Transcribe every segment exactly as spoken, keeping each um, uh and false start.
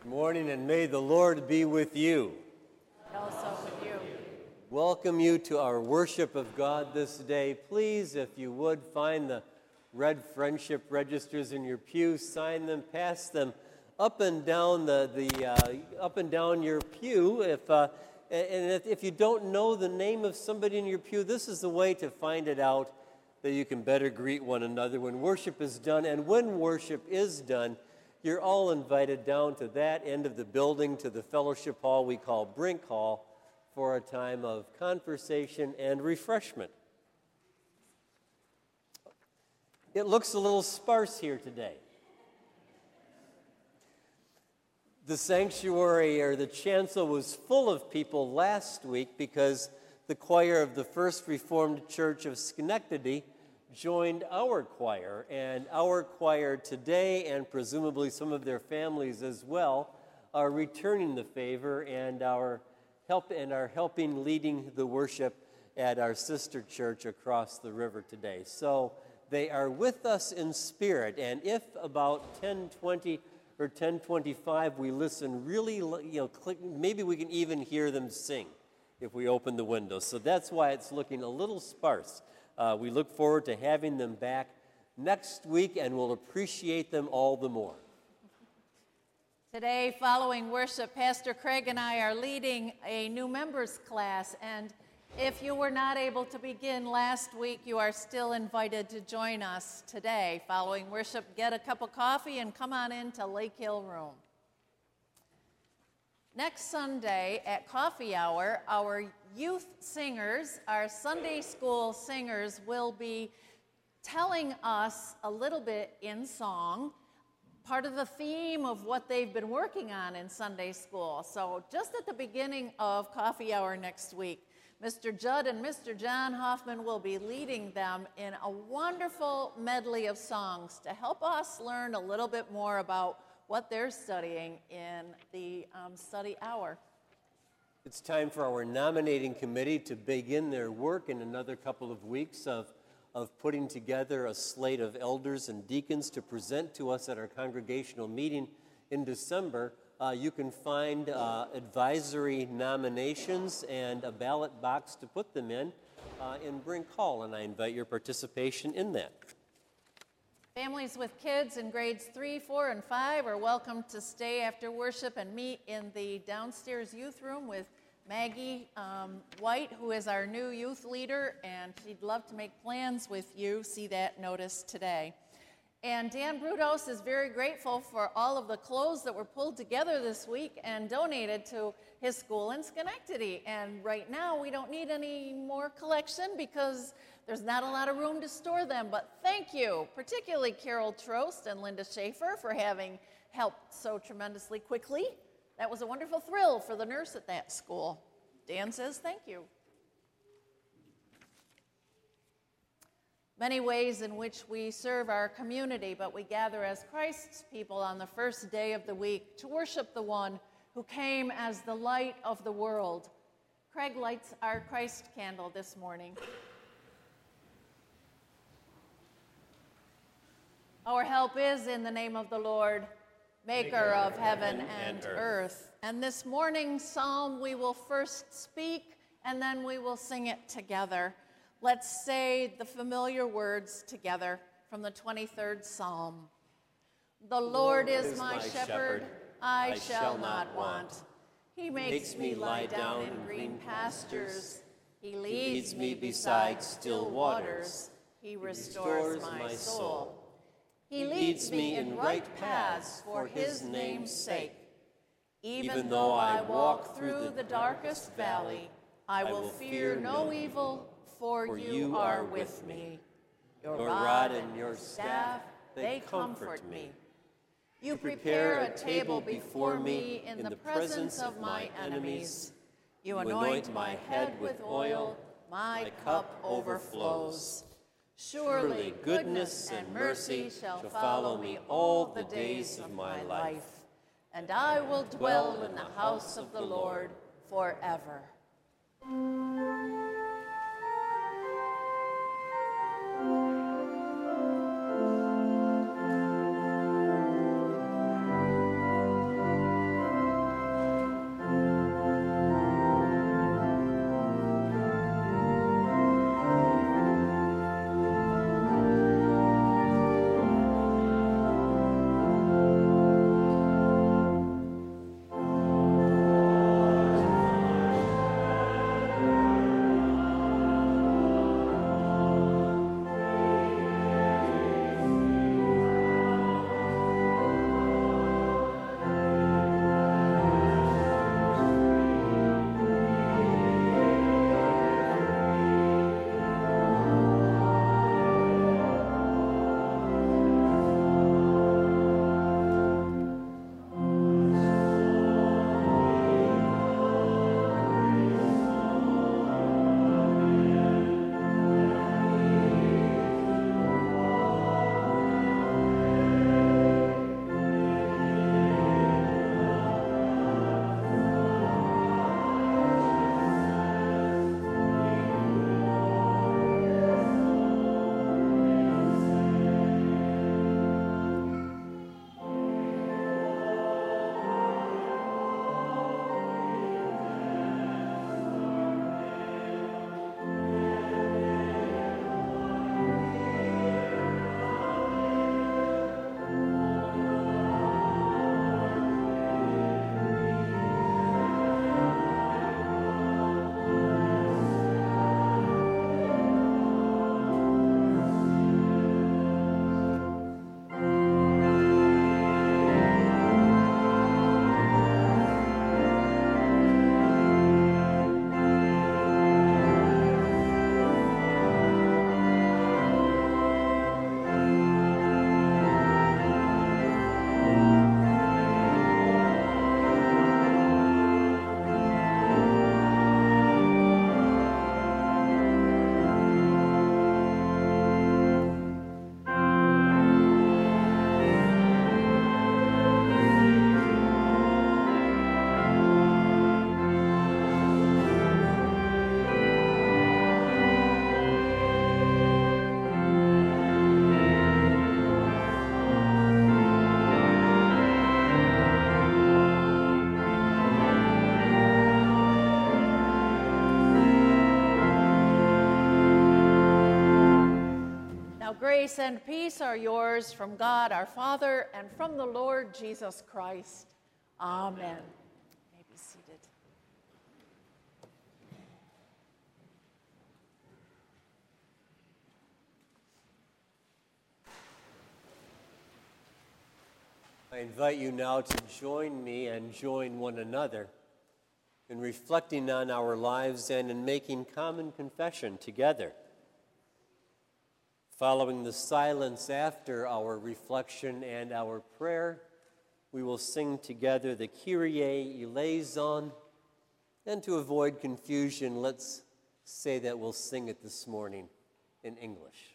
morning, and may the Lord be with you. Also with you. Welcome you to our worship of God this day. Please, if you would, find the red friendship registers in your pew, sign them, pass them up and down the, the uh, up and down your pew. If uh, and if, if you don't know the name of somebody in your pew, this is the way to find it out, that you can better greet one another when worship is done. And when worship is done, you're all invited down to that end of the building, to the fellowship hall we call Brink Hall, for a time of conversation and refreshment. It looks a little sparse here today. The sanctuary, or the chancel, was full of people last week because the choir of the First Reformed Church of Schenectady joined our choir, and our choir today, and presumably some of their families as well, are returning the favor and are help and are helping leading the worship at our sister church across the river today. So they are with us in spirit, and if about ten twenty or ten twenty-five we listen really, you know, click, maybe we can even hear them sing if we open the windows. So that's why it's looking a little sparse. Uh, we look forward to having them back next week, and we'll appreciate them all the more. Today, following worship, Pastor Craig and I are leading a new members class, and if you were not able to begin last week, you are still invited to join us today. Following worship, get a cup of coffee and come on into Lake Hill Room. Next Sunday at coffee hour, our youth singers, our Sunday school singers, will be telling us a little bit in song, part of the theme of what they've been working on in Sunday school. So just at the beginning of coffee hour next week, Mister Judd and Mister John Hoffman will be leading them in a wonderful medley of songs to help us learn a little bit more about what they're studying in the um, study hour. It's time for our nominating committee to begin their work in another couple of weeks of, of putting together a slate of elders and deacons to present to us at our congregational meeting in December. Uh, you can find uh, advisory nominations and a ballot box to put them in uh, in Brink Hall, and I invite your participation in that. Families with kids in grades three, four, and five are welcome to stay after worship and meet in the downstairs youth room with Maggie um, White, who is our new youth leader, and she'd love to make plans with you. See that notice today. And Dan Brudos is very grateful for all of the clothes that were pulled together this week and donated to his school in Schenectady. And right now, we don't need any more collection because there's not a lot of room to store them. But thank you, particularly Carol Trost and Linda Schaefer, for having helped so tremendously quickly. That was a wonderful thrill for the nurse at that school. Dan says thank you. Many ways in which we serve our community, but we gather as Christ's people on the first day of the week to worship the one who came as the light of the world. Craig lights our Christ candle this morning. Our help is in the name of the Lord, maker, maker of heaven and, and earth. earth. And this morning's psalm we will first speak, and then we will sing it together. Let's say the familiar words together from the twenty-third Psalm. The Lord is my shepherd, I shall not want. He makes me lie down in green pastures. He leads me beside still waters. He restores my soul. He leads me in right paths for his name's sake. Even though I walk through the darkest valley, I will fear no evil, for you are with me. Your rod and your staff, they comfort me. You prepare a table before me in the presence of my enemies. You anoint my head with oil, my cup overflows. Surely goodness and mercy shall follow me all the days of my life, and I will dwell in the house of the Lord forever. grace and peace are yours from God our Father and from the Lord Jesus Christ. Amen. Amen. You may be seated. I invite you now to join me and join one another in reflecting on our lives and in making common confession together. Following the silence after our reflection and our prayer, we will sing together the Kyrie eleison, and to avoid confusion, let's say that we'll sing it this morning in English.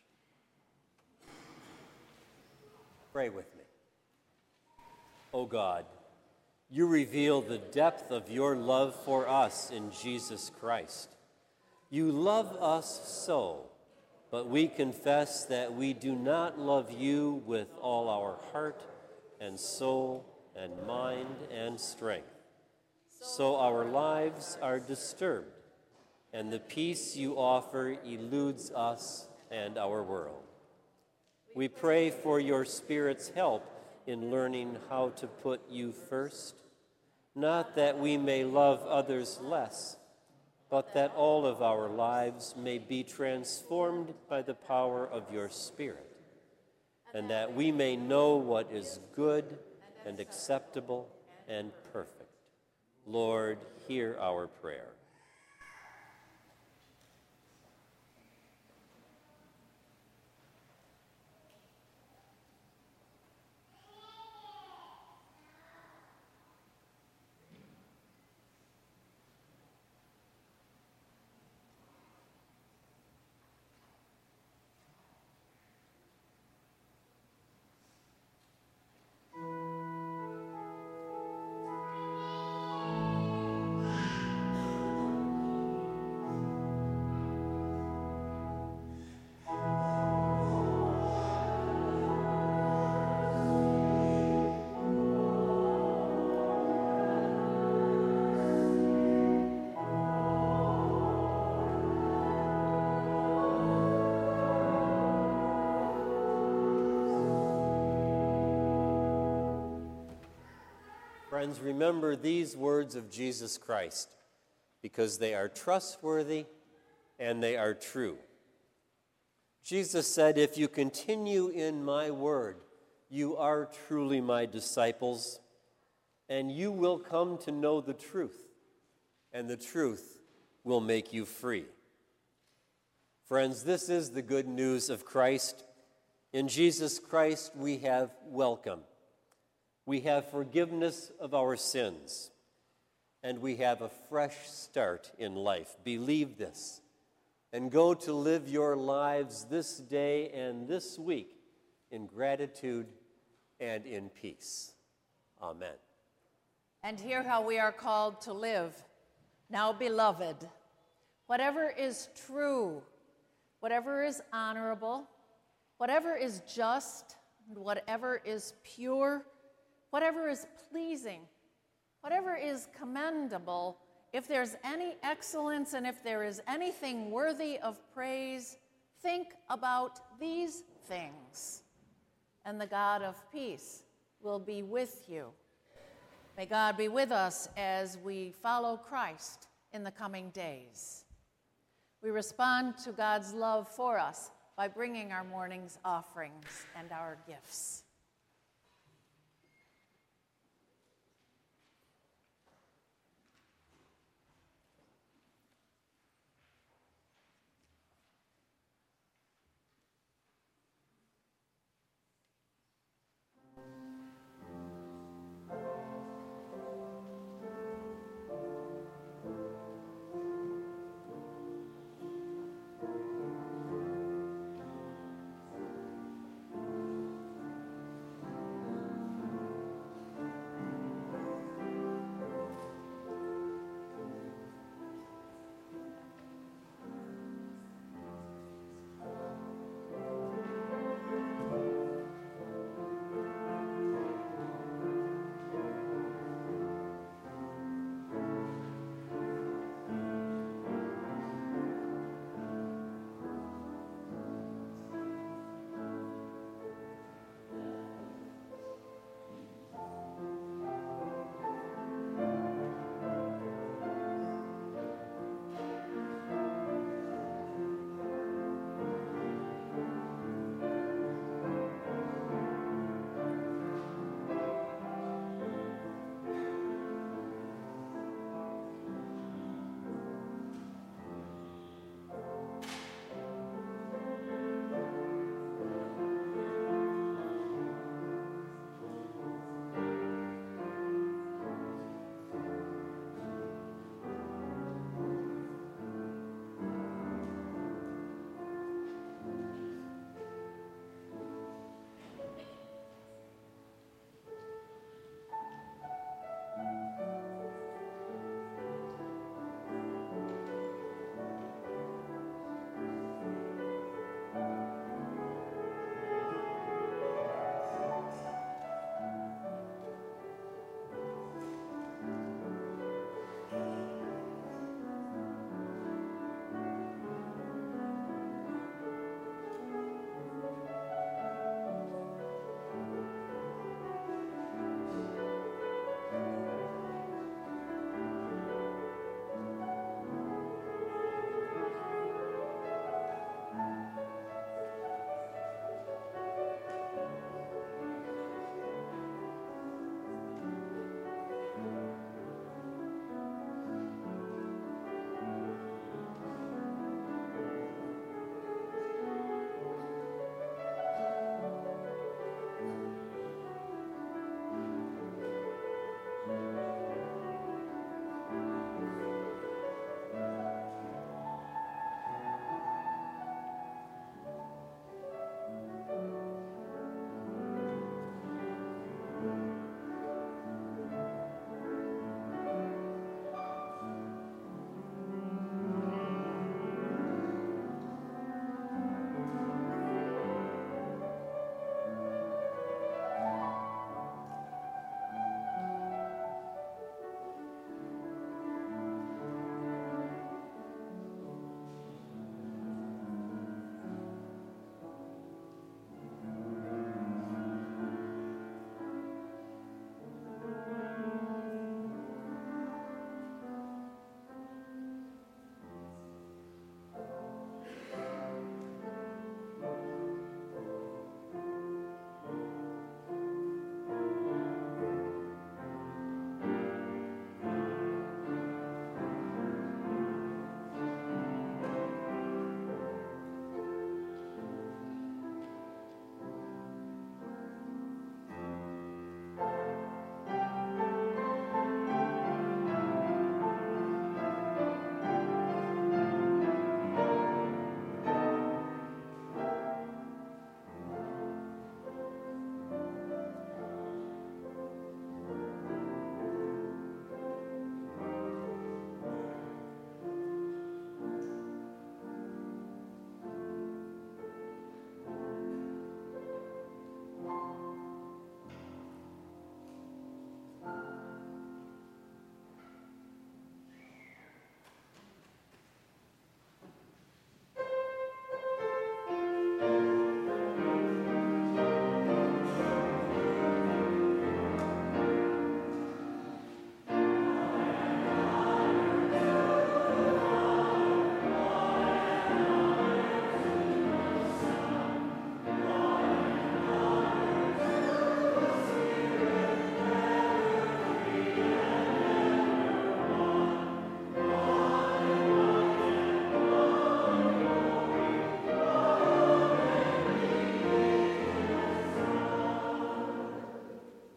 Pray with me. O God, you reveal the depth of your love for us in Jesus Christ. You love us so, but we confess that we do not love you with all our heart and soul and mind and strength. So our lives are disturbed, and the peace you offer eludes us and our world. We pray for your Spirit's help in learning how to put you first, not that we may love others less, but that all of our lives may be transformed by the power of your Spirit, and that we may know what is good and acceptable and perfect. Lord, hear our prayer. Friends, remember these words of Jesus Christ, because they are trustworthy and they are true. Jesus said, "If you continue in my word, you are truly my disciples, and you will come to know the truth, and the truth will make you free." Friends, this is the good news of Christ. In Jesus Christ, we have welcome. We have forgiveness of our sins, and we have a fresh start in life. Believe this, and go to live your lives this day and this week in gratitude and in peace. Amen. And hear how we are called to live. Now, beloved, whatever is true, whatever is honorable, whatever is just, and whatever is pure, whatever is pleasing, whatever is commendable, if there's any excellence and if there is anything worthy of praise, think about these things, and the God of peace will be with you. May God be with us as we follow Christ in the coming days. We respond to God's love for us by bringing our morning's offerings and our gifts.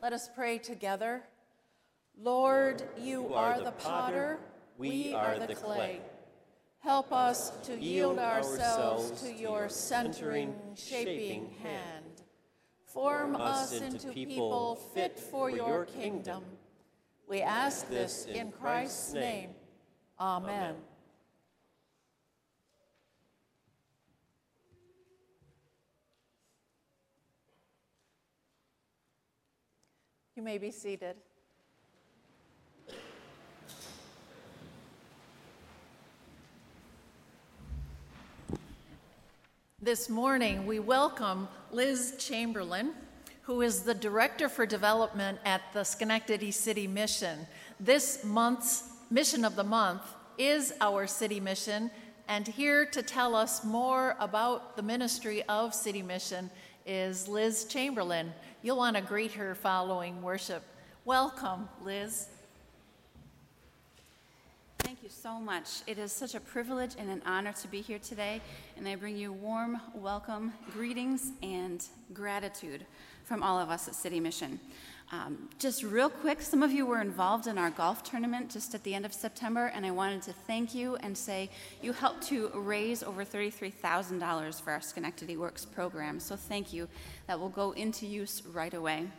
Let us pray together. Lord, you are the potter, we are the clay. Help us to yield ourselves to your centering, shaping hand. Form us into people fit for your kingdom. We ask this in Christ's name. Amen. You may be seated. This morning, we welcome Liz Chamberlain, who is the Director for Development at the Schenectady City Mission. This month's Mission of the Month is our city mission, and here to tell us more about the ministry of City Mission is Liz Chamberlain. You'll want to greet her following worship. Welcome, Liz. Thank you so much. It is such a privilege and an honor to be here today, and I bring you warm welcome, greetings, and gratitude from all of us at City Mission. Um, just real quick, some of you were involved in our golf tournament just at the end of September, and I wanted to thank you and say you helped to raise over thirty-three thousand dollars for our Schenectady Works program, so thank you. That will go into use right away.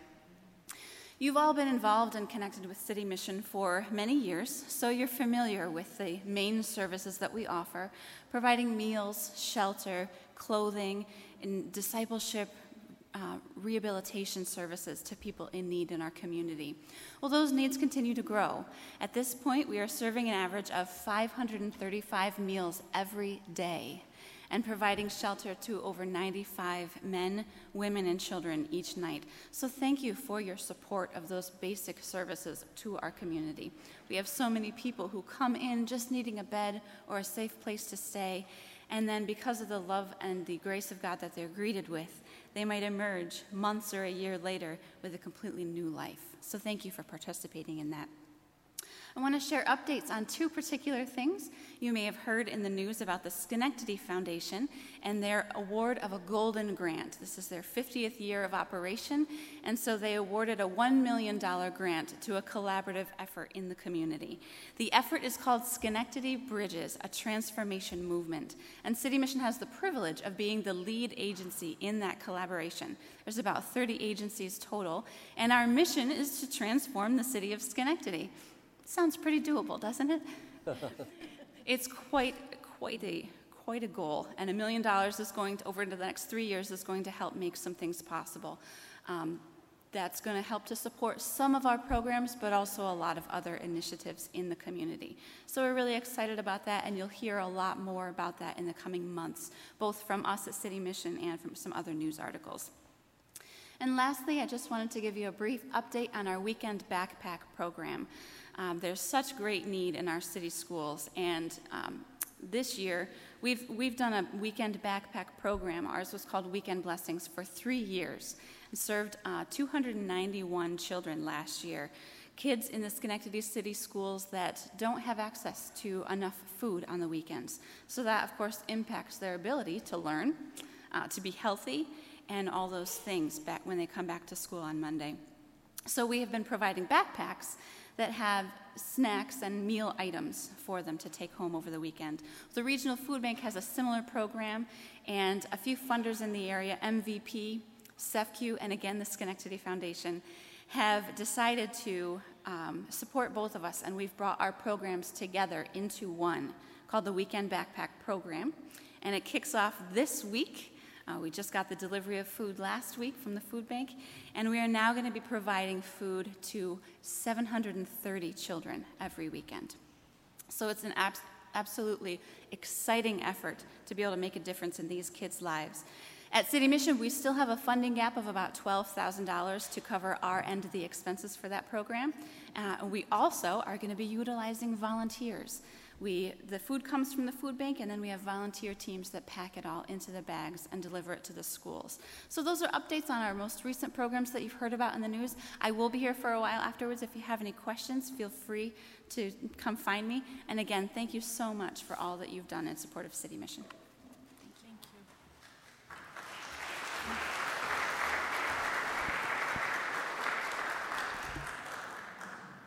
You've all been involved and connected with City Mission for many years, so you're familiar with the main services that we offer, providing meals, shelter, clothing, and discipleship, Uh, rehabilitation services to people in need in our community. Well, those needs continue to grow. At this point, we are serving an average of five hundred thirty-five meals every day and providing shelter to over ninety-five men, women, and children each night. So thank you for your support of those basic services to our community. We have so many people who come in just needing a bed or a safe place to stay, and then because of the love and the grace of God that they're greeted with, they might emerge months or a year later with a completely new life. So thank you for participating in that. I want to share updates on two particular things. You may have heard in the news about the Schenectady Foundation and their award of a Golden Grant. This is their fiftieth year of operation, and so they awarded a one million dollars grant to a collaborative effort in the community. The effort is called Schenectady Bridges, a transformation movement, and City Mission has the privilege of being the lead agency in that collaboration. There's about thirty agencies total, and our mission is to transform the city of Schenectady. Sounds pretty doable, doesn't it? It's quite, quite a, quite a goal, and a million dollars is going to, over the next three years, is going to help make some things possible. Um, that's going to help to support some of our programs, but also a lot of other initiatives in the community. So we're really excited about that, and you'll hear a lot more about that in the coming months, both from us at City Mission and from some other news articles. And lastly, I just wanted to give you a brief update on our weekend backpack program. Um, there's such great need in our city schools, and um, this year we've we've done a weekend backpack program. Ours was called Weekend Blessings for three years, and served uh, two hundred ninety-one children last year. Kids in the Schenectady City schools that don't have access to enough food on the weekends. So that, of course, impacts their ability to learn, uh, to be healthy, and all those things back when they come back to school on Monday. So we have been providing backpacks that have snacks and meal items for them to take home over the weekend. The Regional Food Bank has a similar program, and a few funders in the area, M V P, C E F C U, and again the Schenectady Foundation, have decided to um, support both of us, and we've brought our programs together into one called the Weekend Backpack Program, and it kicks off this week. Uh, we just got the delivery of food last week from the food bank, and we are now going to be providing food to seven hundred thirty children every weekend. So it's an abs- absolutely exciting effort to be able to make a difference in these kids' lives. At City Mission, we still have a funding gap of about twelve thousand dollars to cover our end of the expenses for that program. Uh, we also are going to be utilizing volunteers. We, the food comes from the food bank, and then we have volunteer teams that pack it all into the bags and deliver it to the schools. So those are updates on our most recent programs that you've heard about in the news. I will be here for a while afterwards. If you have any questions, feel free to come find me. And again, thank you so much for all that you've done in support of City Mission. Thank you.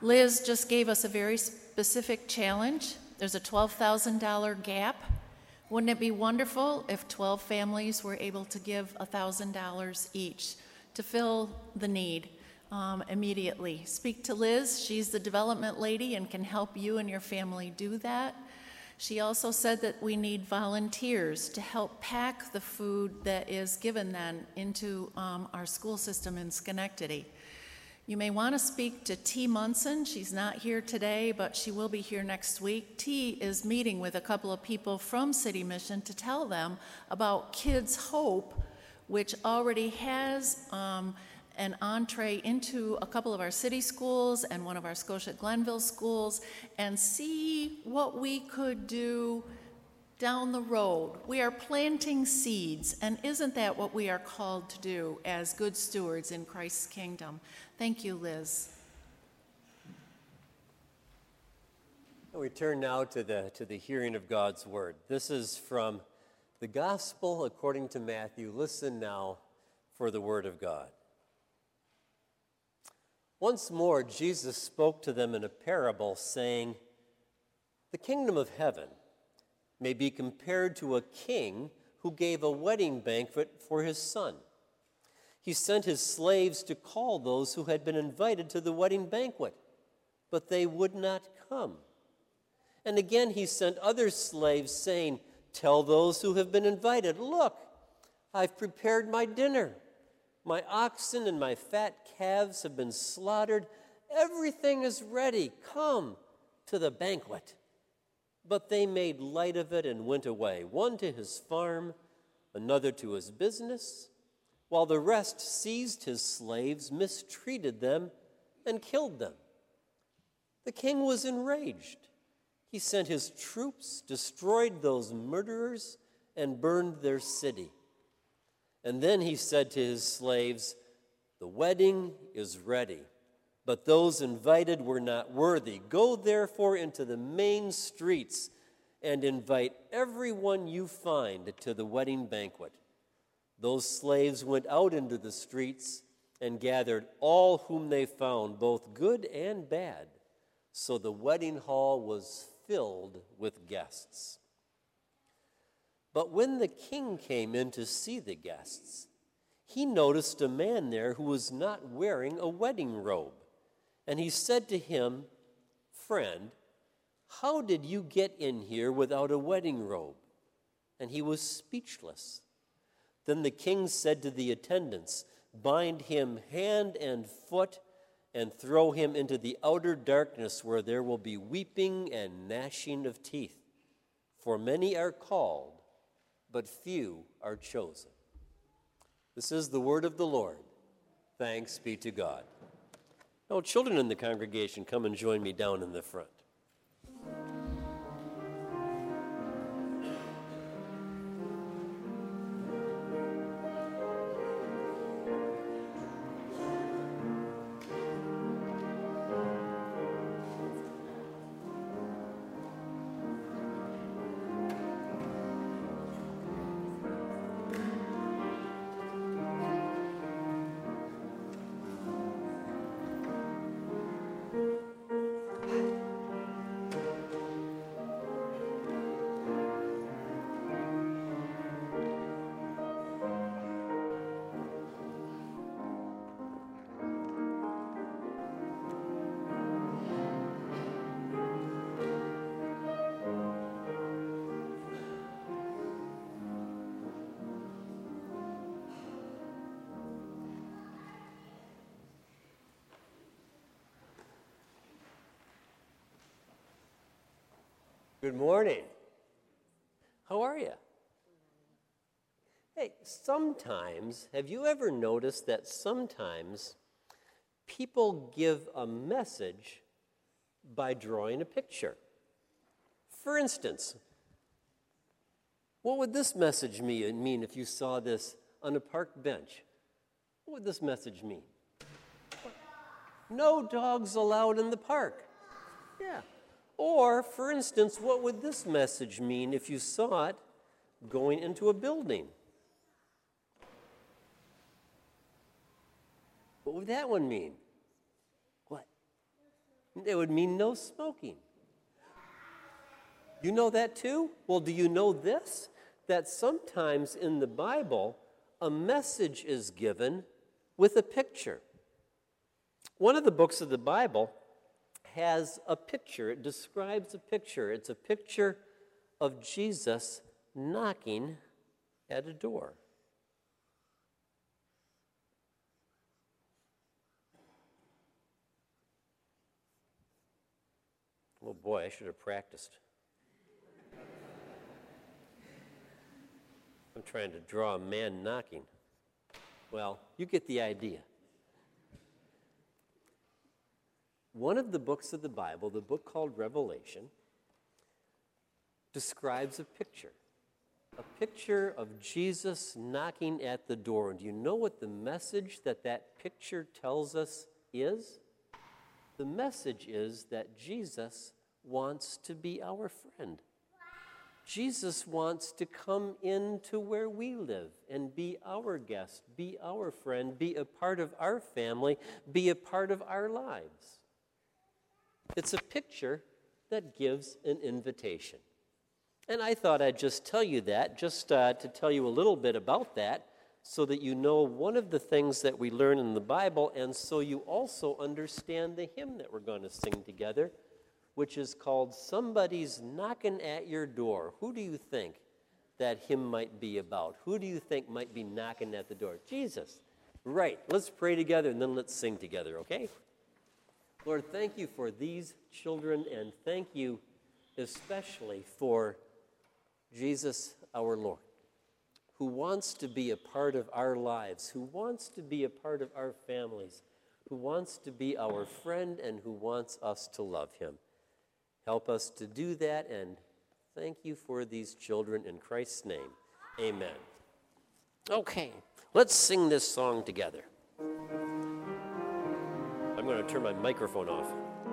Liz just gave us a very specific challenge. There's a twelve thousand dollars gap. Wouldn't it be wonderful if twelve families were able to give one thousand dollars each to fill the need um, immediately? Speak to Liz. She's the development lady and can help you and your family do that. She also said that we need volunteers to help pack the food that is given then into um, our school system in Schenectady. You may want to speak to T. Munson. She's not here today, but she will be here next week. T is meeting with a couple of people from City Mission to tell them about Kids Hope, which already has um, an entree into a couple of our city schools and one of our Scotia Glenville schools, and see what we could do down the road. We are planting seeds, and isn't that what we are called to do as good stewards in Christ's kingdom? Thank you, Liz. We turn now to the, to the hearing of God's word. This is from the Gospel according to Matthew. Listen now for the word of God. Once more, Jesus spoke to them in a parable, saying, "The kingdom of heaven may be compared to a king who gave a wedding banquet for his son. He sent his slaves to call those who had been invited to the wedding banquet, but they would not come. And again he sent other slaves, saying, 'Tell those who have been invited, look, I've prepared my dinner. My oxen and my fat calves have been slaughtered. Everything is ready. Come to the banquet.' But they made light of it and went away, one to his farm, another to his business, while the rest seized his slaves, mistreated them, and killed them. The king was enraged. He sent his troops, destroyed those murderers, and burned their city. And then he said to his slaves, 'The wedding is ready, but those invited were not worthy. Go therefore into the main streets and invite everyone you find to the wedding banquet.' Those slaves went out into the streets and gathered all whom they found, both good and bad. So the wedding hall was filled with guests. But when the king came in to see the guests, he noticed a man there who was not wearing a wedding robe. And he said to him, 'Friend, how did you get in here without a wedding robe?' And he was speechless. Then the king said to the attendants, 'Bind him hand and foot and throw him into the outer darkness, where there will be weeping and gnashing of teeth. For many are called, but few are chosen.'" This is the word of the Lord. Thanks be to God. Now, children in the congregation, come and join me down in the front. Good morning. How are you? Hey, sometimes, have you ever noticed that sometimes people give a message by drawing a picture? For instance, what would this message mean if you saw this on a park bench? What would this message mean? No dogs allowed in the park. Yeah. Or, for instance, what would this message mean if you saw it going into a building? What would that one mean? What? It would mean no smoking. You know that too? Well, do you know this? That sometimes in the Bible, a message is given with a picture. One of the books of the Bible has a picture. It describes a picture. It's a picture of Jesus knocking at a door. Oh boy, I should have practiced. I'm trying to draw a man knocking. Well, you get the idea. One of the books of the Bible, the book called Revelation, describes a picture. A picture of Jesus knocking at the door. And do you know what the message that that picture tells us is? The message is that Jesus wants to be our friend. Jesus wants to come into where we live and be our guest, be our friend, be a part of our family, be a part of our lives. It's a picture that gives an invitation. And I thought I'd just tell you that, just uh, to tell you a little bit about that, so that you know one of the things that we learn in the Bible, and so you also understand the hymn that we're going to sing together, which is called Somebody's Knocking at Your Door. Who do you think that hymn might be about? Who do you think might be knocking at the door? Jesus. Right. Let's pray together and then let's sing together, okay? Lord, thank you for these children, and thank you especially for Jesus, our Lord, who wants to be a part of our lives, who wants to be a part of our families, who wants to be our friend, and who wants us to love him. Help us to do that, and thank you for these children in Christ's name. Amen. Okay, let's sing this song together. I'm going to turn my microphone off.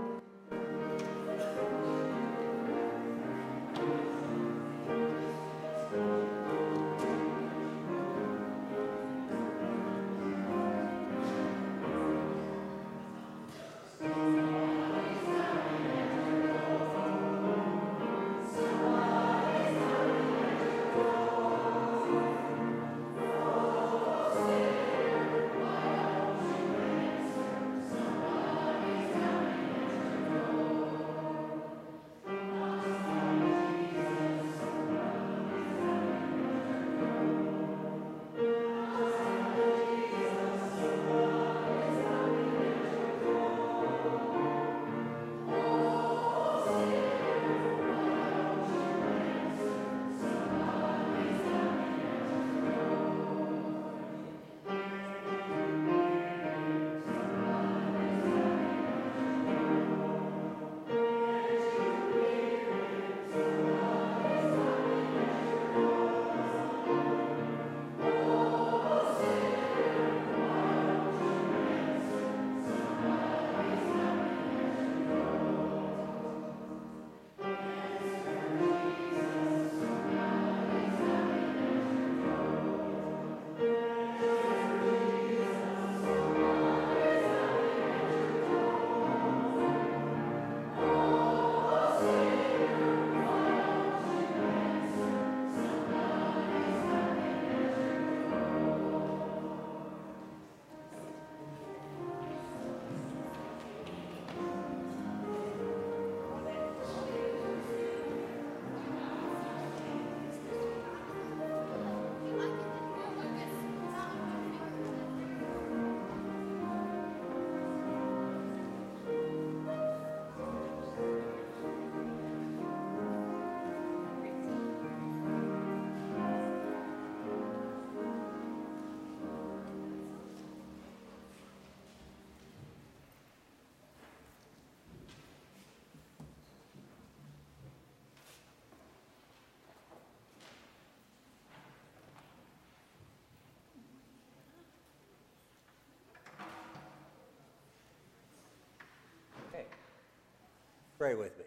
Pray with me.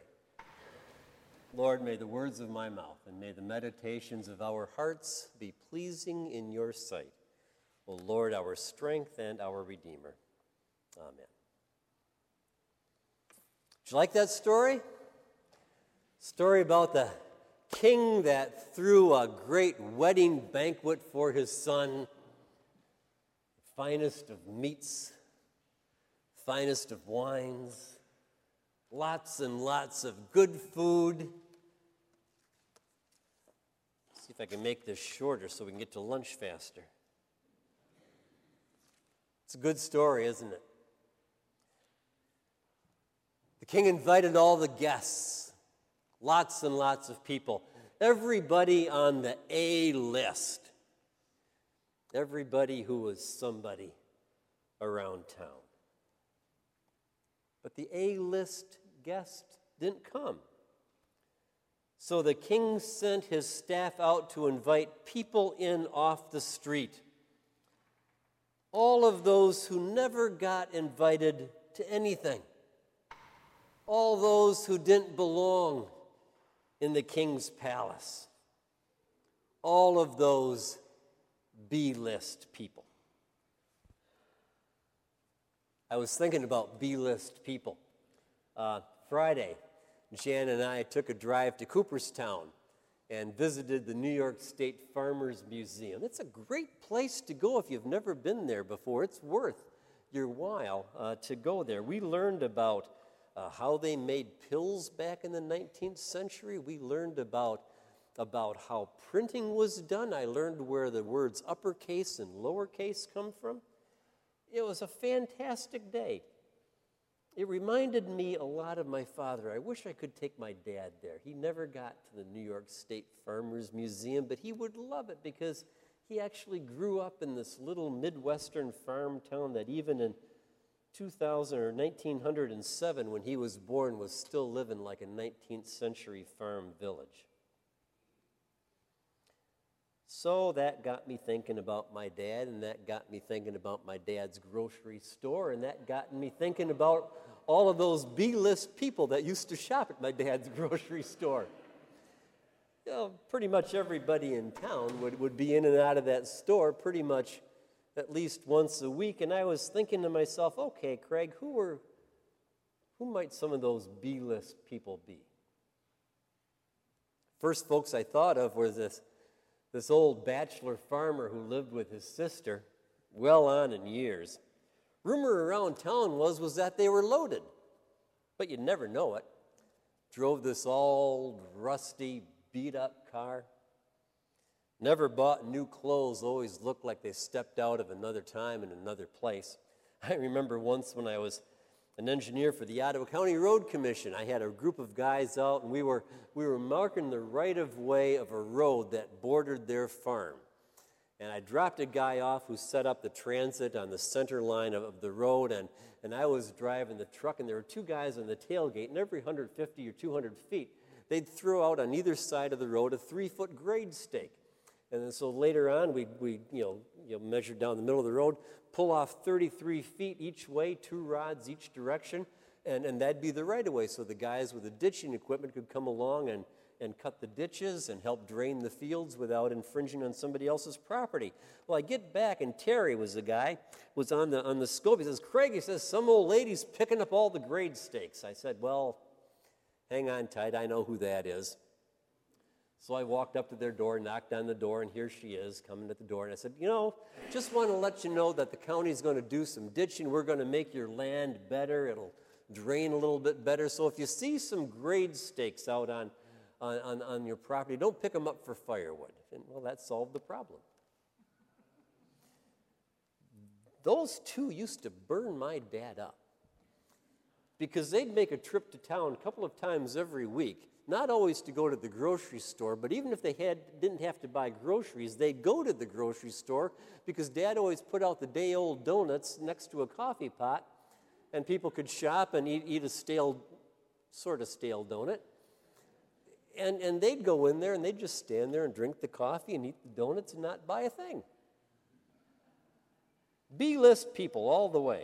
Lord, may the words of my mouth and may the meditations of our hearts be pleasing in your sight. O Lord, our strength and our Redeemer. Amen. you like that story? Story about the king that threw a great wedding banquet for his son, finest of meats, finest of wines, lots and lots of good food. Let's see if I can make this shorter so we can get to lunch faster. It's a good story, isn't it? The king invited all the guests, lots and lots of people, everybody on the A list, everybody who was somebody around town. But the A-list guest didn't come. So the king sent his staff out to invite people in off the street. All of those who never got invited to anything. All those who didn't belong in the king's palace. All of those B-list people. I was thinking about B-list people. Uh, Friday, Jan and I took a drive to Cooperstown and visited the New York State Farmers Museum. It's a great place to go if you've never been there before. It's worth your while uh, to go there. We learned about uh, how they made pills back in the nineteenth century. We learned about, about how printing was done. I learned where the words uppercase and lowercase come from. It was a fantastic day. It reminded me a lot of my father. I wish I could take my dad there. He never got to the New York State Farmers Museum, but he would love it because he actually grew up in this little Midwestern farm town that even in two thousand or nineteen oh seven, when he was born, was still living like a nineteenth century farm village. So that got me thinking about my dad, and that got me thinking about my dad's grocery store, and that got me thinking about all of those B-list people that used to shop at my dad's grocery store. You know, pretty much everybody in town would, would be in and out of that store pretty much at least once a week, and I was thinking to myself, okay, Craig, who were, who might some of those B-list people be? First folks I thought of was this This old bachelor farmer who lived with his sister, well on in years. Rumor around town was, was that they were loaded, but you'd never know it. Drove this old, rusty, beat-up car. Never bought new clothes, always looked like they stepped out of another time and another place. I remember once when I was an engineer for the Ottawa County Road Commission. I had a group of guys out, and we were we were marking the right-of-way of a road that bordered their farm. And I dropped a guy off who set up the transit on the center line of, of the road, and, and I was driving the truck, and there were two guys on the tailgate, and every one hundred fifty or two hundred feet, they'd throw out on either side of the road a three-foot grade stake. And then so later on, we we you know, you know measure down the middle of the road, pull off thirty-three feet each way, two rods each direction, and, and that'd be the right-of-way. So the guys with the ditching equipment could come along and, and cut the ditches and help drain the fields without infringing on somebody else's property. Well, I get back, and Terry was the guy, was on the on the scope. He says, Craig, he says, some old lady's picking up all the grade stakes. I said, well, hang on tight, I know who that is. So I walked up to their door, knocked on the door, and here she is coming at the door. And I said, you know, just want to let you know that the county's going to do some ditching. We're going to make your land better. It'll drain a little bit better. So if you see some grade stakes out on, on, on, on your property, don't pick them up for firewood. And, well, that solved the problem. Those two used to burn my dad up because they'd make a trip to town a couple of times every week. Not always to go to the grocery store, but even if they had didn't have to buy groceries, they'd go to the grocery store because Dad always put out the day-old donuts next to a coffee pot, and people could shop and eat, eat a stale, sort of stale donut. And, and they'd go in there, and they'd just stand there and drink the coffee and eat the donuts and not buy a thing. B-list people all the way.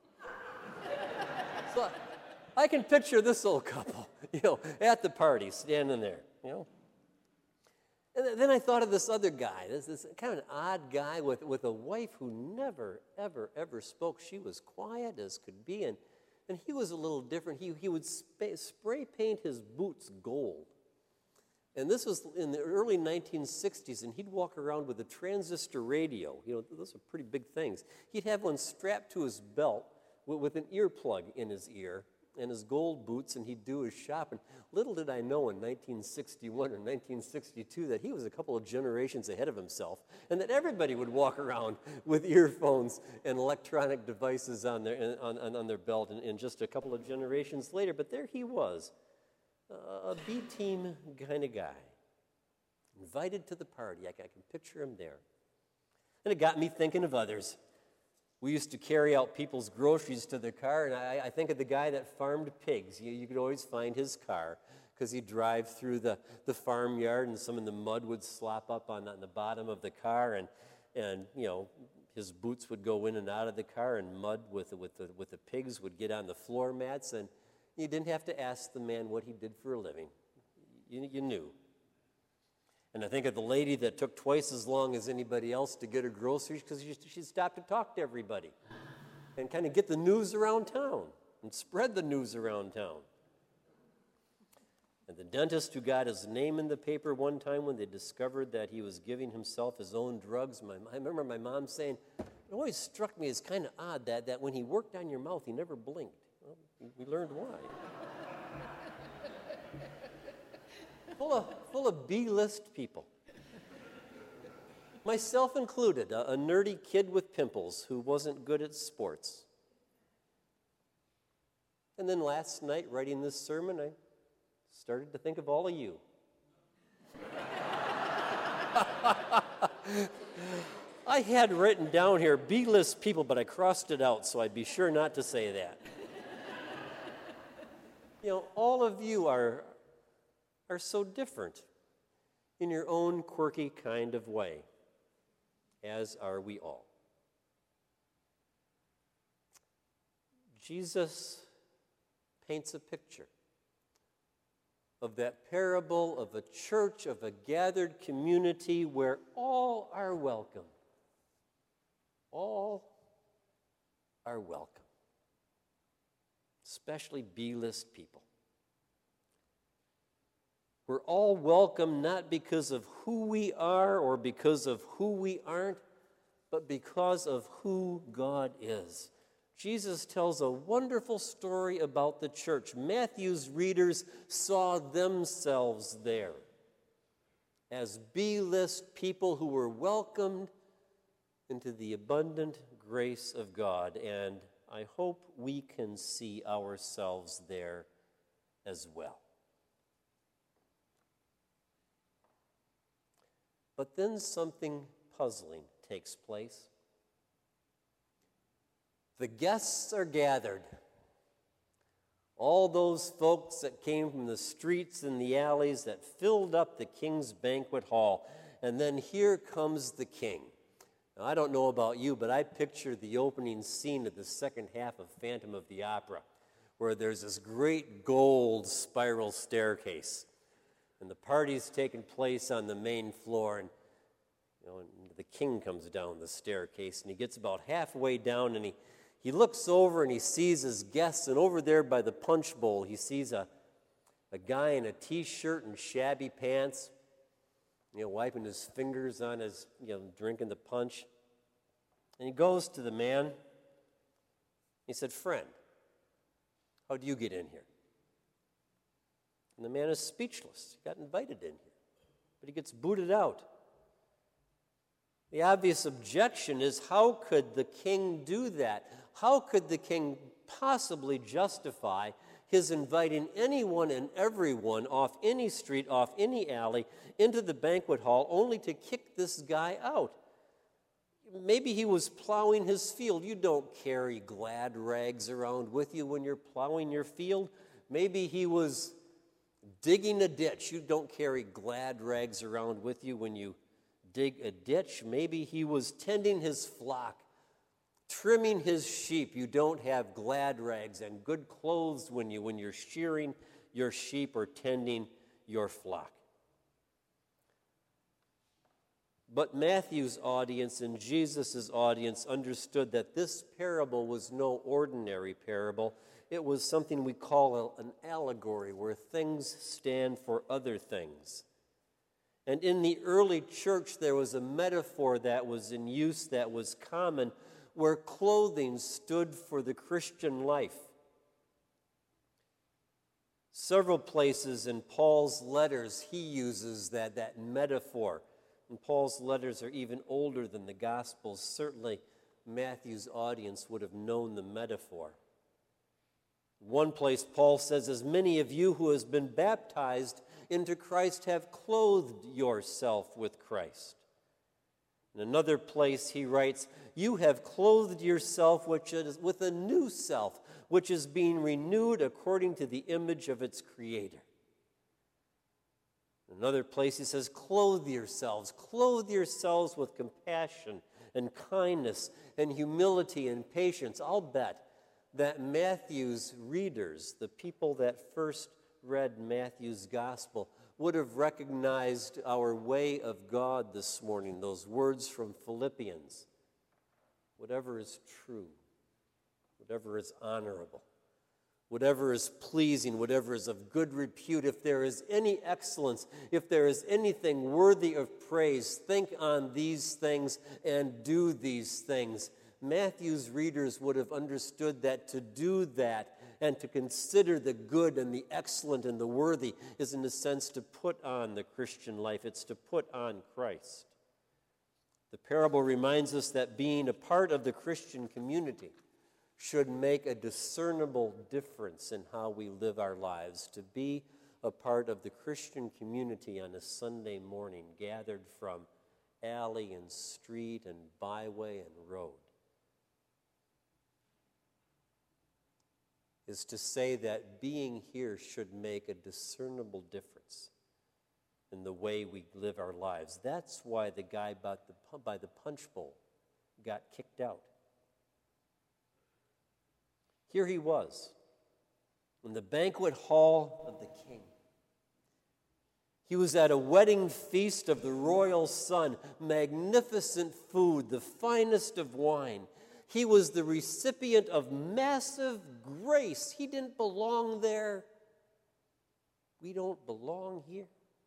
So, I can picture this old couple, you know, at the party, standing there, you know. And then I thought of this other guy, this, this kind of an odd guy with, with a wife who never, ever, ever spoke. She was quiet as could be, and, And he was a little different. He, he would sp- spray paint his boots gold. And this was in the early nineteen sixties, and he'd walk around with a transistor radio. You know, those are pretty big things. He'd have one strapped to his belt with, with an earplug in his ear and his gold boots, and he'd do his shopping. Little did I know in nineteen sixty-one or nineteen sixty-two that he was a couple of generations ahead of himself, and that everybody would walk around with earphones and electronic devices on their, on, on, on their belt and, and just a couple of generations later. But there he was. A B-team kind of guy, invited to the party. I, I can picture him there. And it got me thinking of others. We used to carry out people's groceries to their car, and I, I think of the guy that farmed pigs. You, you could always find his car because he'd drive through the, the farmyard, and some of the mud would slop up on, on the bottom of the car, and, and you know, his boots would go in and out of the car, and mud with, with, the, with the pigs would get on the floor mats, and you didn't have to ask the man what he did for a living. You, you knew. And I think of the lady that took twice as long as anybody else to get her groceries because she, she stopped to talk to everybody and kind of get the news around town and spread the news around town. And the dentist who got his name in the paper one time when they discovered that he was giving himself his own drugs. My, I remember my mom saying, it always struck me as kind of odd that, that when he worked on your mouth, he never blinked. Well, we learned why. full of, full of B-list people. Myself included, a, a nerdy kid with pimples who wasn't good at sports. And then last night, writing this sermon, I started to think of all of you. I had written down here B-list people, but I crossed it out, so I'd be sure not to say that. You know, all of you are, are so different in your own quirky kind of way, as are we all. Jesus paints a picture of that parable of a church, of a gathered community where all are welcome. All are welcome, especially B-list people. We're all welcome not because of who we are or because of who we aren't, but because of who God is. Jesus tells a wonderful story about the church. Matthew's readers saw themselves there as B-list people who were welcomed into the abundant grace of God, and I hope we can see ourselves there as well. But then something puzzling takes place. The guests are gathered. All those folks that came from the streets and the alleys that filled up the king's banquet hall. And then here comes the king. Now, I don't know about you, but I picture the opening scene of the second half of Phantom of the Opera, where there's this great gold spiral staircase. And the party's taking place on the main floor, and you know, and the king comes down the staircase, and he gets about halfway down, and he He looks over and he sees his guests, and over there by the punch bowl, he sees a, a guy in a T-shirt and shabby pants, you know, wiping his fingers on his, you know, drinking the punch. And he goes to the man. He said, "Friend, how do you get in here?" And the man is speechless. He got invited in here, but he gets booted out. The obvious objection is, how could the king do that? How could the king possibly justify his inviting anyone and everyone off any street, off any alley, into the banquet hall, only to kick this guy out? Maybe he was plowing his field. You don't carry glad rags around with you when you're plowing your field. Maybe he was digging a ditch. You don't carry glad rags around with you when you dig a ditch. Maybe he was tending his flock, trimming his sheep. You don't have glad rags and good clothes when you when you're shearing your sheep or tending your flock. But Matthew's audience and Jesus' audience understood that this parable was no ordinary parable. it was something we call a, an allegory, where things stand for other things. And in the early church, there was a metaphor that was in use that was common, where clothing stood for the Christian life. Several places in Paul's letters, he uses that, that metaphor. And Paul's letters are even older than the Gospels. Certainly, Matthew's audience would have known the metaphor. One place, Paul says, as many of you who has been baptized into Christ have clothed yourself with Christ. In another place, he writes, you have clothed yourself which is, with a new self, which is being renewed according to the image of its creator. In another place, he says, clothe yourselves, clothe yourselves with compassion and kindness and humility and patience. I'll bet that Matthew's readers, the people that first read Matthew's gospel, would have recognized our way of God this morning, those words from Philippians. Whatever is true, whatever is honorable, whatever is pleasing, whatever is of good repute, if there is any excellence, if there is anything worthy of praise, think on these things and do these things. Matthew's readers would have understood that to do that and to consider the good and the excellent and the worthy is, in a sense, to put on the Christian life. It's to put on Christ. The parable reminds us that being a part of the Christian community should make a discernible difference in how we live our lives. To be a part of the Christian community on a Sunday morning, gathered from alley and street and byway and road, is to say that being here should make a discernible difference in the way we live our lives. That's why the guy by the, by the punch bowl got kicked out. Here he was, in the banquet hall of the king. He was at a wedding feast of the royal son, magnificent food, the finest of wine. He was the recipient of massive grace. He didn't belong there. We don't belong here.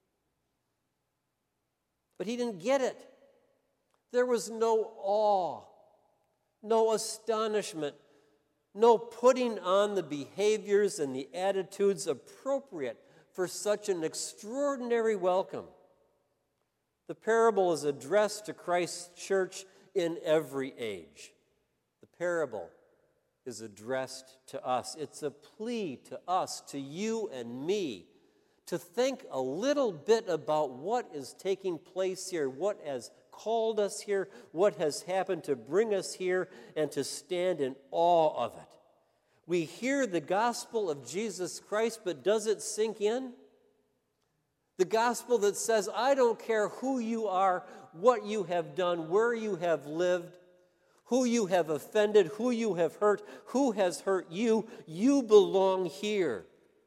But he didn't get it. There was no awe, no astonishment, no putting on the behaviors and the attitudes appropriate for such an extraordinary welcome. The parable is addressed to Christ's church in every age. The parable is addressed to us. It's a plea to us, to you and me, to think a little bit about what is taking place here, what has called us here, what has happened to bring us here, and to stand in awe of it. We hear the gospel of Jesus Christ, but does it sink in? The gospel that says, I don't care who you are, what you have done, where you have lived, who you have offended, who you have hurt, who has hurt you, you belong here.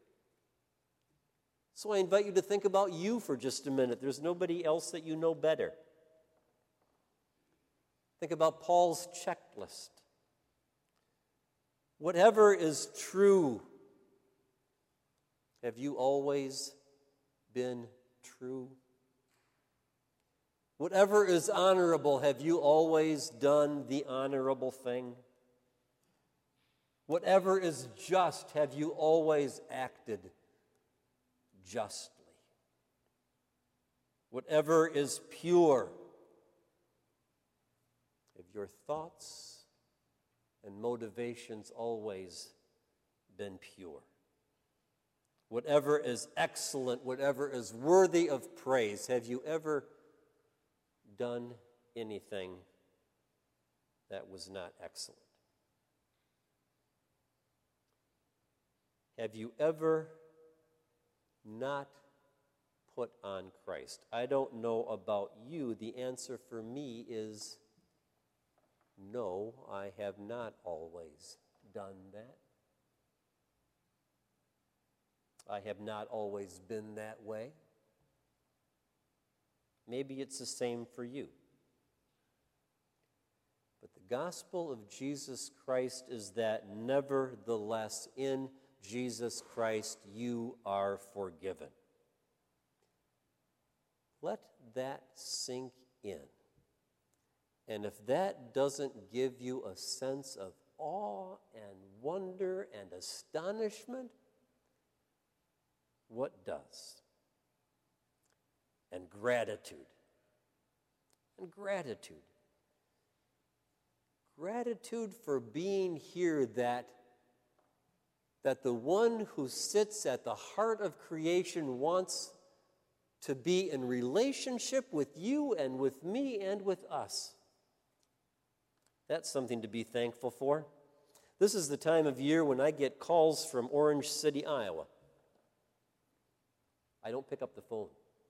So I invite you to think about you for just a minute. There's nobody else that you know better. Think about Paul's checklist. Whatever is true, have you always been true? Whatever is honorable, have you always done the honorable thing? Whatever is just, have you always acted justly? Whatever is pure, have your thoughts and motivations always been pure? Whatever is excellent, whatever is worthy of praise, have you ever done anything that was not excellent? Have you ever not put on Christ? I don't know about you. The answer for me is no, I have not always done that. I have not always been that way. Maybe it's the same for you. But the gospel of Jesus Christ is that nevertheless in Jesus Christ you are forgiven. Let that sink in. And if that doesn't give you a sense of awe and wonder and astonishment, what does? And gratitude. And gratitude. Gratitude for being here, that, that the one who sits at the heart of creation wants to be in relationship with you and with me and with us. That's something to be thankful for. This is the time of year when I get calls from Orange City, Iowa. I don't pick up the phone.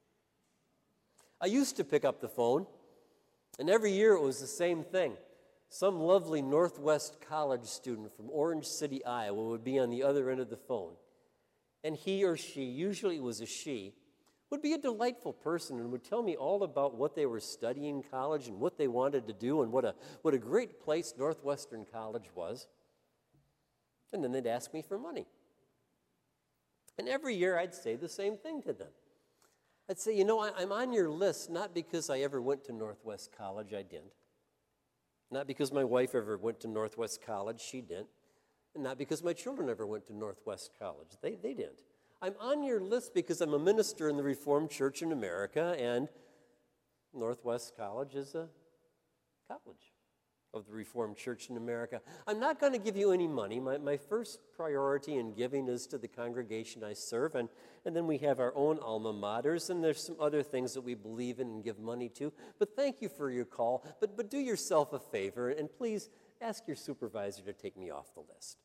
I used to pick up the phone, and every year it was the same thing. Some lovely Northwest College student from Orange City, Iowa would be on the other end of the phone. And he or she, usually it was a she, would be a delightful person and would tell me all about what they were studying in college and what they wanted to do and what a, what a great place Northwestern College was. And then they'd ask me for money. And every year I'd say the same thing to them. I'd say, you know, I, I'm on your list not because I ever went to Northwest College, I didn't. Not because my wife ever went to Northwest College, she didn't. And not because my children ever went to Northwest College, they, they didn't. I'm on your list because I'm a minister in the Reformed Church in America, and Northwest College is a college of the Reformed Church in America. I'm not going to give you any money. My, my first priority in giving is to the congregation I serve, and, and then we have our own alma maters, and there's some other things that we believe in and give money to. But thank you for your call. But, but do yourself a favor, and please ask your supervisor to take me off the list.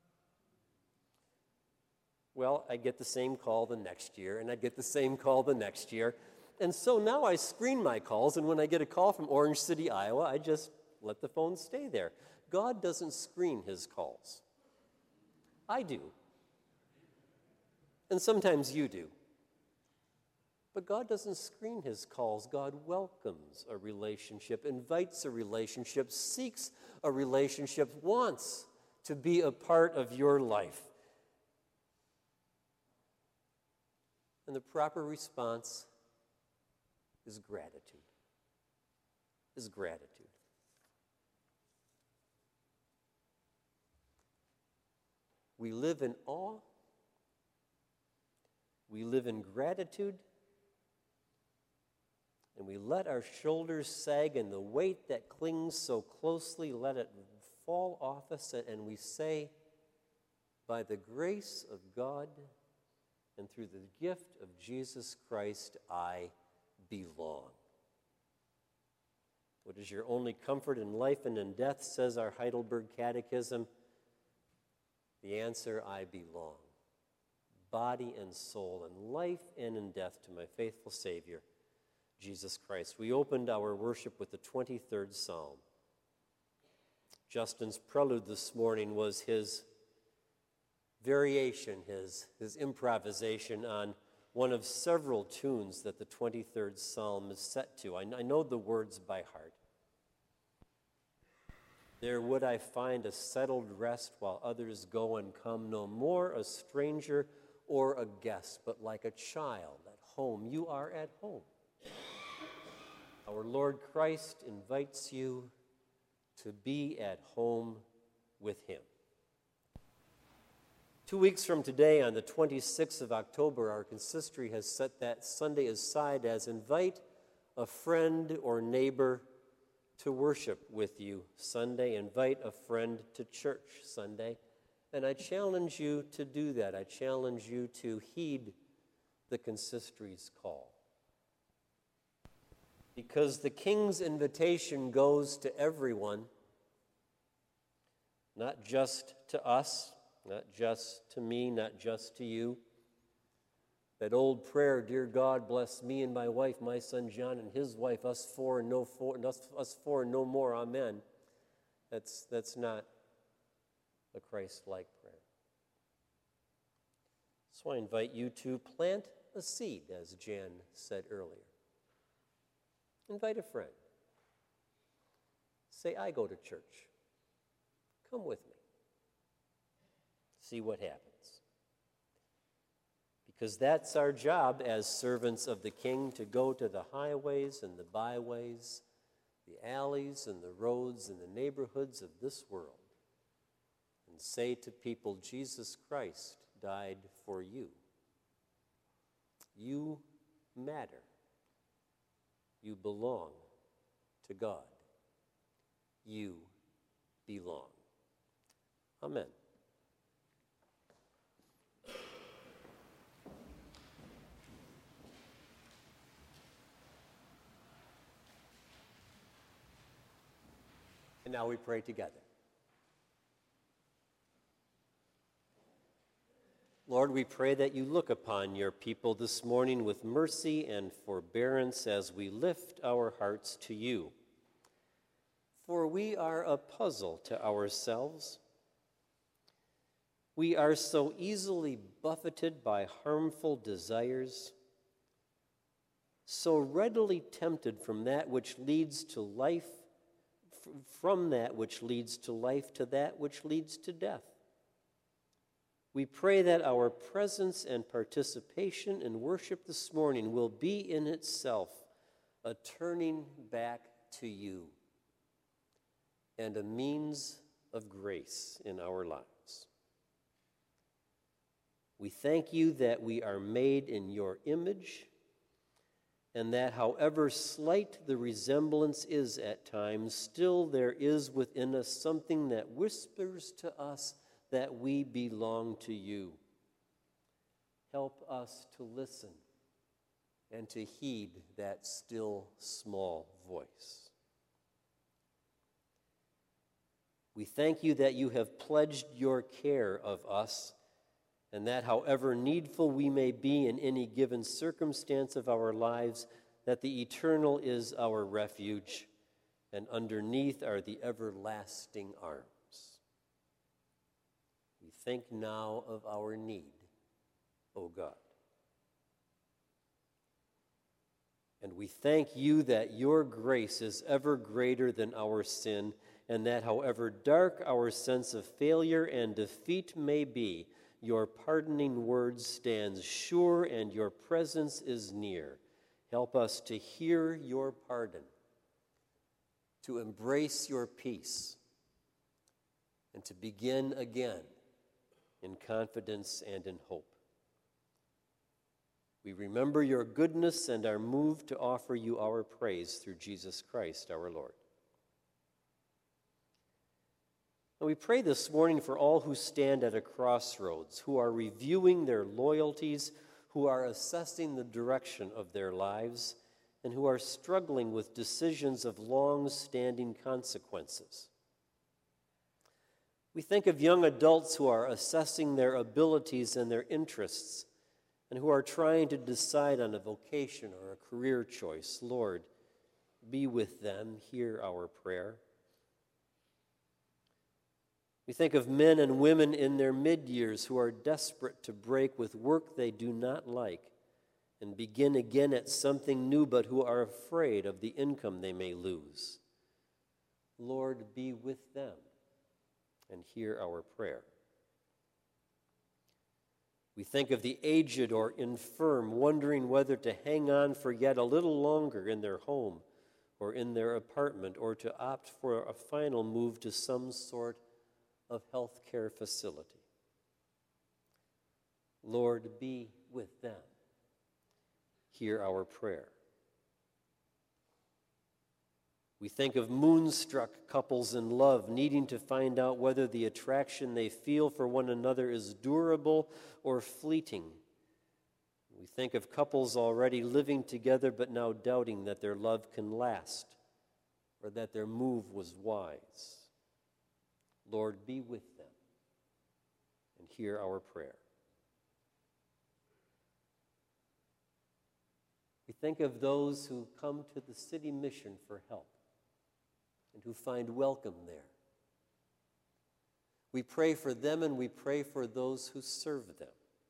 Well, I get the same call the next year, and I get the same call the next year. And so now I screen my calls, and when I get a call from Orange City, Iowa, I just let the phone stay there. God doesn't screen his calls. I do. And sometimes you do. But God doesn't screen his calls. God welcomes a relationship, invites a relationship, seeks a relationship, wants to be a part of your life. And the proper response is gratitude. Is gratitude. We live in awe. We live in gratitude. And we let our shoulders sag, and the weight that clings so closely, let it fall off us, and we say, by the grace of God and through the gift of Jesus Christ, I belong. What is your only comfort in life and in death, says our Heidelberg Catechism? The answer, I belong. Body and soul, in life and in death, to my faithful Savior, Jesus Christ. We opened our worship with the twenty-third Psalm. Justin's prelude this morning was his variation, his, his improvisation on one of several tunes that the twenty-third Psalm is set to. I, I know the words by heart. There would I find a settled rest while others go and come, no more a stranger or a guest, but like a child at home. You are at home. Our Lord Christ invites you to be at home with him. Two weeks from today, on the twenty-sixth of October, our consistory has set that Sunday aside as invite a friend or neighbor to worship with you Sunday. Invite a friend to church Sunday. And I challenge you to do that. I challenge you to heed the consistory's call. Because the King's invitation goes to everyone, not just to us, not just to me, not just to you. That old prayer, dear God, bless me and my wife, my son John, and his wife, us four and no four, and us, us four and no more, amen. That's, that's not a Christ-like prayer. So I invite you to plant a seed, as Jan said earlier. Invite a friend. Say, I go to church. Come with me. See what happens. Because that's our job as servants of the King, to go to the highways and the byways, the alleys and the roads and the neighborhoods of this world, and say to people, Jesus Christ died for you. You matter. You belong to God. You belong. Amen. And now we pray together. Lord, we pray that you look upon your people this morning with mercy and forbearance as we lift our hearts to you. For we are a puzzle to ourselves. We are so easily buffeted by harmful desires, so readily tempted from that which leads to life, from that which leads to life to that which leads to death. We pray that our presence and participation in worship this morning will be in itself a turning back to you and a means of grace in our lives. We thank you that we are made in your image, and that however slight the resemblance is at times, still there is within us something that whispers to us that we belong to you. Help us to listen and to heed that still small voice. We thank you that you have pledged your care of us, and that however needful we may be in any given circumstance of our lives, that the eternal is our refuge, and underneath are the everlasting arms. We think now of our need, O God. And we thank you that your grace is ever greater than our sin, and that however dark our sense of failure and defeat may be, your pardoning word stands sure and your presence is near. Help us to hear your pardon, to embrace your peace, and to begin again in confidence and in hope. We remember your goodness and are moved to offer you our praise through Jesus Christ our Lord. And we pray this morning for all who stand at a crossroads, who are reviewing their loyalties, who are assessing the direction of their lives, and who are struggling with decisions of long-standing consequences. We think of young adults who are assessing their abilities and their interests, and who are trying to decide on a vocation or a career choice. Lord, be with them. Hear our prayer. We think of men and women in their mid-years who are desperate to break with work they do not like and begin again at something new, but who are afraid of the income they may lose. Lord, be with them and hear our prayer. We think of the aged or infirm, wondering whether to hang on for yet a little longer in their home or in their apartment, or to opt for a final move to some sort of health care facility. Lord, be with them. Hear our prayer. We think of moonstruck couples in love needing to find out whether the attraction they feel for one another is durable or fleeting. We think of couples already living together but now doubting that their love can last or that their move was wise. Lord, be with them and hear our prayer. We think of those who come to the city mission for help and who find welcome there. We pray for them and we pray for those who serve them.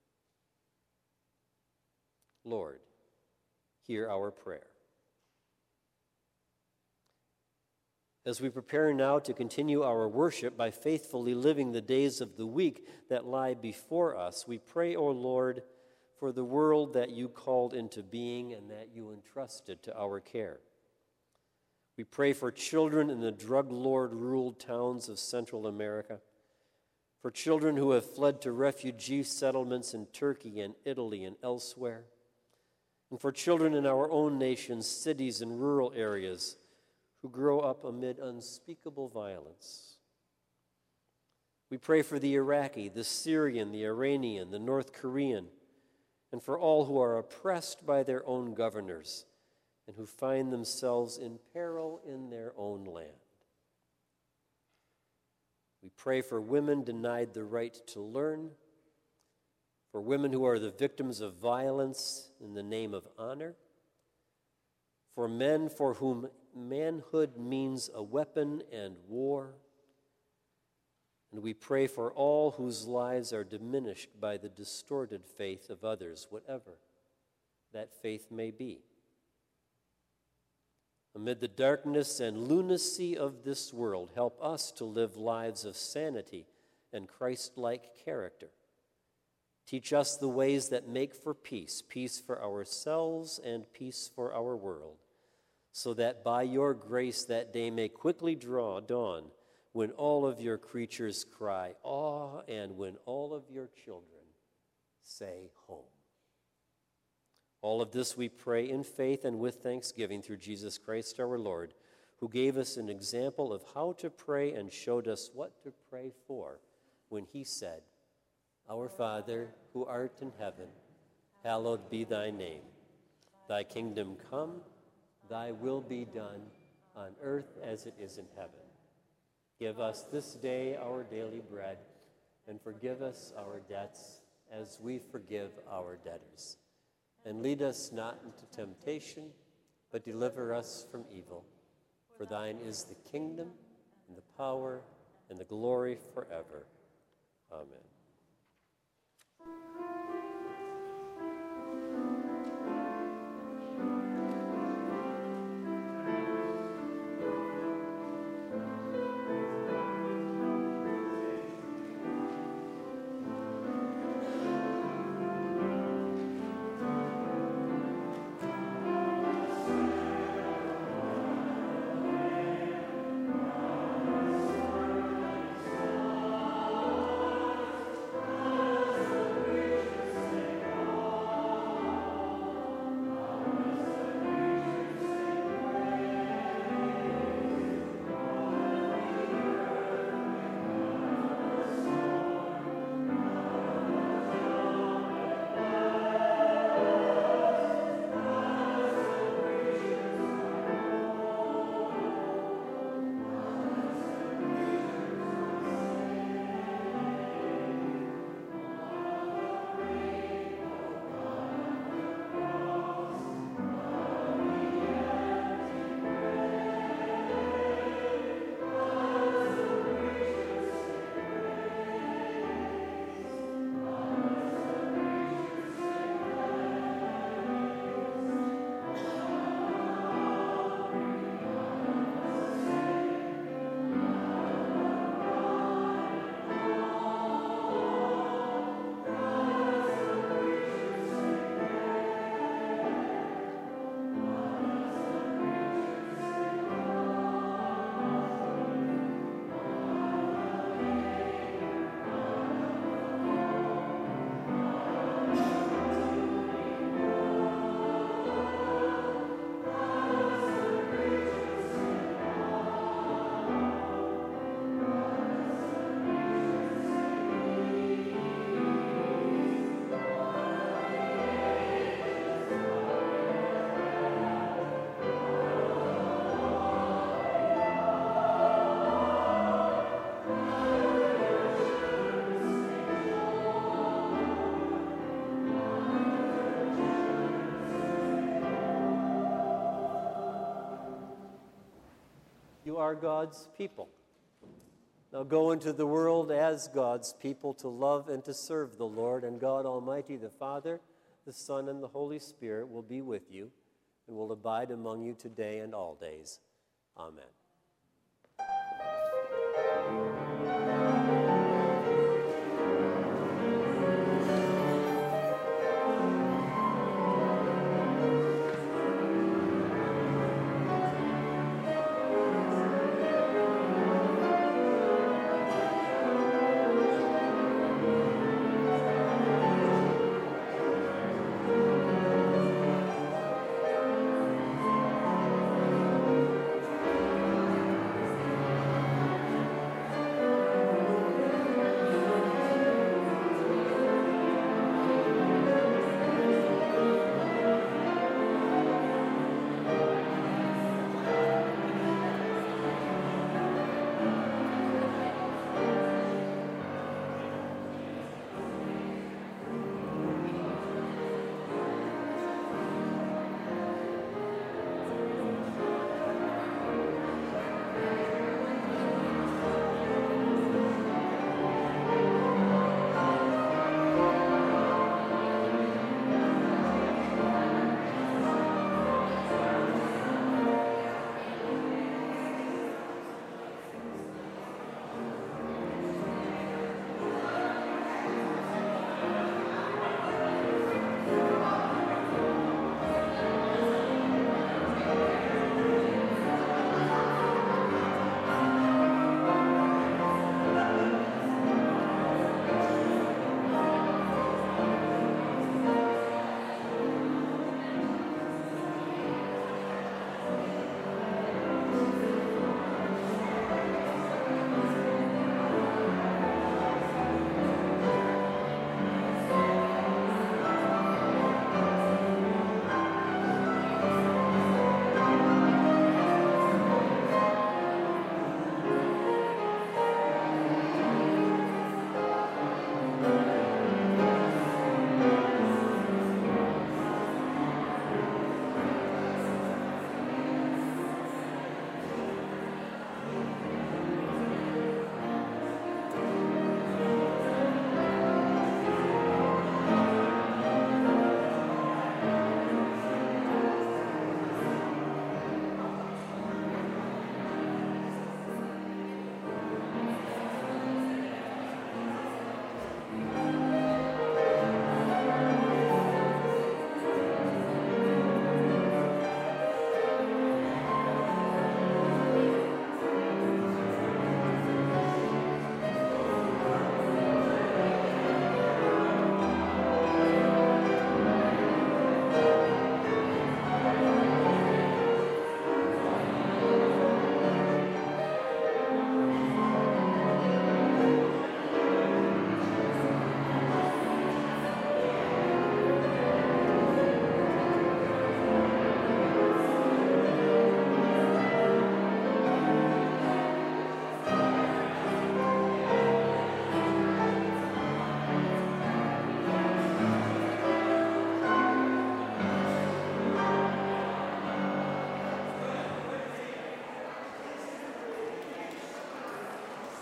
Lord, hear our prayer. As we prepare now to continue our worship by faithfully living the days of the week that lie before us, we pray, O Lord, for the world that you called into being and that you entrusted to our care. We pray for children in the drug lord-ruled towns of Central America, for children who have fled to refugee settlements in Turkey and Italy and elsewhere, and for children in our own nation's cities and rural areas who grow up amid unspeakable violence. We pray for the Iraqi, the Syrian, the Iranian, the North Korean, and for all who are oppressed by their own governors and who find themselves in peril in their own land. We pray for women denied the right to learn, for women who are the victims of violence in the name of honor, for men for whom manhood means a weapon and war. And we pray for all whose lives are diminished by the distorted faith of others, whatever that faith may be. Amid the darkness and lunacy of this world, help us to live lives of sanity and Christ-like character. Teach us the ways that make for peace, peace for ourselves and peace for our world, so that by your grace that day may quickly draw dawn when all of your creatures cry, awe, and when all of your children say, home. All of this we pray in faith and with thanksgiving through Jesus Christ our Lord, who gave us an example of how to pray and showed us what to pray for when he said, Our Father, who art in heaven, hallowed be thy name. Thy kingdom come, thy will be done on earth as it is in heaven. Give us this day our daily bread, and forgive us our debts as we forgive our debtors. And lead us not into temptation, but deliver us from evil. For thine is the kingdom, and the power, and the glory forever. Amen. You are God's people. Now go into the world as God's people to love and to serve the Lord, and God Almighty, the Father, the Son, and the Holy Spirit will be with you and will abide among you today and all days. Amen.